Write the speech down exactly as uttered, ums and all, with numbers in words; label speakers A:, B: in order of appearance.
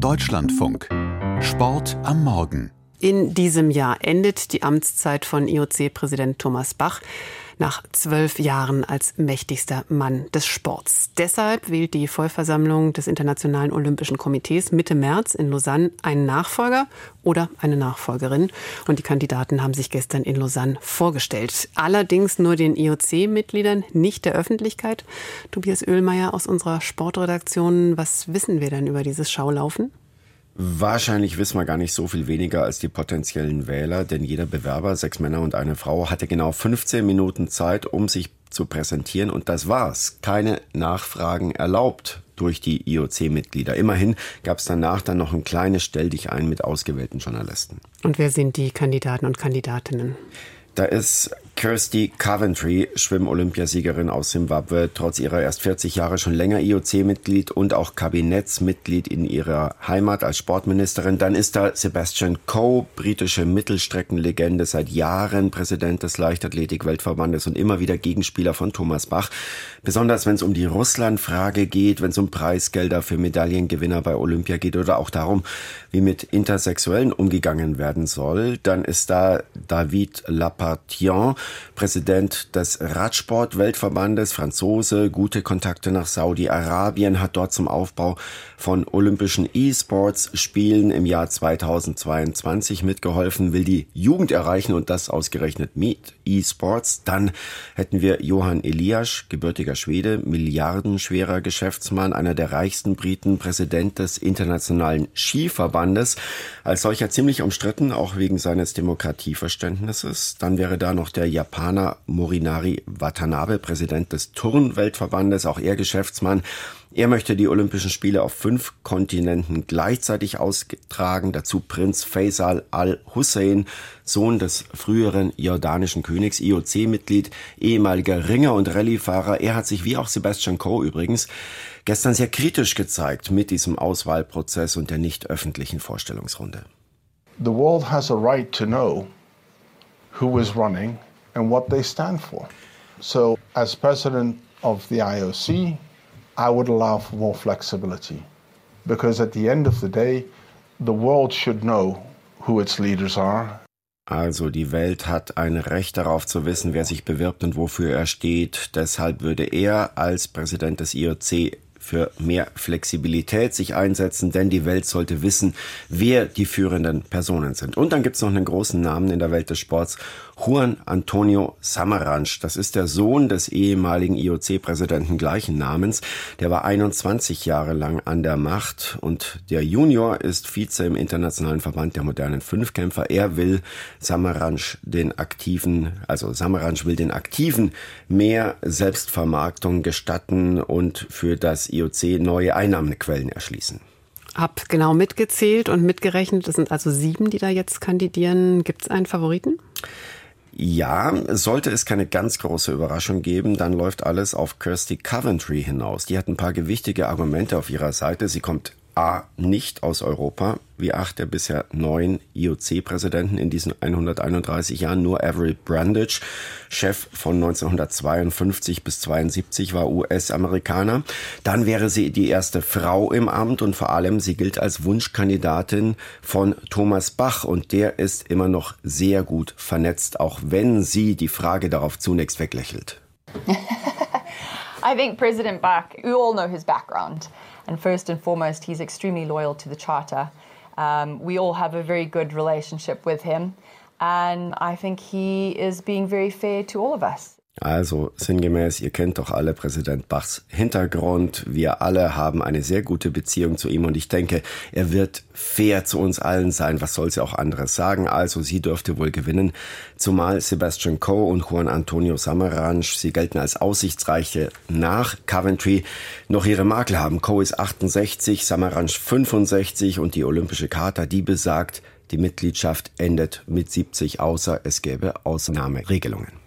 A: Deutschlandfunk. Sport am Morgen.
B: In diesem Jahr endet die Amtszeit von I O C-Präsident Thomas Bach nach zwölf Jahren als mächtigster Mann des Sports. Deshalb wählt die Vollversammlung des Internationalen Olympischen Komitees Mitte März in Lausanne einen Nachfolger oder eine Nachfolgerin. Und die Kandidaten haben sich gestern in Lausanne vorgestellt. Allerdings nur den I O C-Mitgliedern, nicht der Öffentlichkeit. Tobias Oehlmeier aus unserer Sportredaktion, was wissen wir denn über dieses Schaulaufen?
C: Wahrscheinlich wissen wir gar nicht so viel weniger als die potenziellen Wähler, denn jeder Bewerber, sechs Männer und eine Frau, hatte genau fünfzehn Minuten Zeit, um sich zu präsentieren, und das war's. Keine Nachfragen erlaubt durch die I O C-Mitglieder. Immerhin gab es danach dann noch ein kleines Stelldichein mit ausgewählten Journalisten.
B: Und wer sind die Kandidaten und Kandidatinnen?
C: Da ist Kirsty Coventry, Schwimm-Olympiasiegerin aus Zimbabwe, trotz ihrer erst vierzig Jahre schon länger I O C-Mitglied und auch Kabinettsmitglied in ihrer Heimat als Sportministerin. Dann ist da Sebastian Coe, britische Mittelstreckenlegende, seit Jahren Präsident des Leichtathletik-Weltverbandes und immer wieder Gegenspieler von Thomas Bach. Besonders wenn es um die Russland-Frage geht, wenn es um Preisgelder für Medaillengewinner bei Olympia geht oder auch darum, wie mit Intersexuellen umgegangen werden soll. Dann ist da David Lappartient, Präsident des Radsport-Weltverbandes, Franzose, gute Kontakte nach Saudi-Arabien, hat dort zum Aufbau von Olympischen E-Sports-Spielen im Jahr zweitausendzweiundzwanzig mitgeholfen, will die Jugend erreichen und das ausgerechnet mit E-Sports. Dann hätten wir Johan Elias, gebürtiger Schwede, milliardenschwerer Geschäftsmann, einer der reichsten Briten, Präsident des Internationalen Skiverbandes, als solcher ziemlich umstritten, auch wegen seines Demokratieverständnisses. Dann wäre da noch der Japaner Morinari Watanabe, Präsident des Turnweltverbandes, auch er Geschäftsmann. Er möchte die Olympischen Spiele auf fünf Kontinenten gleichzeitig austragen. Dazu Prinz Faisal al-Hussein, Sohn des früheren jordanischen Königs, I O C-Mitglied, ehemaliger Ringer und Rallyefahrer. Er hat sich, wie auch Sebastian Coe übrigens, gestern sehr kritisch gezeigt mit diesem Auswahlprozess und der nicht öffentlichen Vorstellungsrunde.
D: The world has a right to know who is running and what they stand for. So, as president of the I O C, I would allow for more flexibility, because at the end of the day, the world should know who its leaders are.
C: Also die Welt hat ein Recht darauf zu wissen, wer sich bewirbt und wofür er steht. Deshalb würde er als Präsident des I O C für mehr Flexibilität sich einsetzen, denn die Welt sollte wissen, wer die führenden Personen sind. Und dann gibt es noch einen großen Namen in der Welt des Sports, Juan Antonio Samaranch. Das ist der Sohn des ehemaligen I O C-Präsidenten gleichen Namens. Der war einundzwanzig Jahre lang an der Macht und der Junior ist Vize im Internationalen Verband der modernen Fünfkämpfer. Er will Samaranch den Aktiven, also Samaranch will den Aktiven mehr Selbstvermarktung gestatten und für das I O C neue Einnahmequellen erschließen.
B: Hab genau mitgezählt und mitgerechnet. Es sind also sieben, die da jetzt kandidieren. Gibt es einen Favoriten?
C: Ja, sollte es keine ganz große Überraschung geben, dann läuft alles auf Kirsty Coventry hinaus. Die hat ein paar gewichtige Argumente auf ihrer Seite. Sie kommt A, nicht aus Europa, wie acht der bisher neun I O C-Präsidenten in diesen hunderteinunddreißig Jahren. Nur Avery Brundage, Chef von neunzehnhundertzweiundfünfzig bis zweiundsiebzig, war U S-Amerikaner. Dann wäre sie die erste Frau im Amt und vor allem sie gilt als Wunschkandidatin von Thomas Bach und der ist immer noch sehr gut vernetzt, auch wenn sie die Frage darauf zunächst weglächelt.
E: I think President Bach, you all know his background. And first and foremost, he's extremely loyal to the Charter. Um, we all have a very good relationship with him. And I think he is being very fair to all of us.
C: Also sinngemäß, ihr kennt doch alle Präsident Bachs Hintergrund. Wir alle haben eine sehr gute Beziehung zu ihm und ich denke, er wird fair zu uns allen sein. Was soll sie auch anderes sagen? Also sie dürfte wohl gewinnen. Zumal Sebastian Coe und Juan Antonio Samaranch, sie gelten als aussichtsreiche nach Coventry, noch ihre Makel haben. Coe ist achtundsechzig, Samaranch fünfundsechzig und die Olympische Charta, die besagt, die Mitgliedschaft endet mit siebzig, außer es gäbe Ausnahmeregelungen.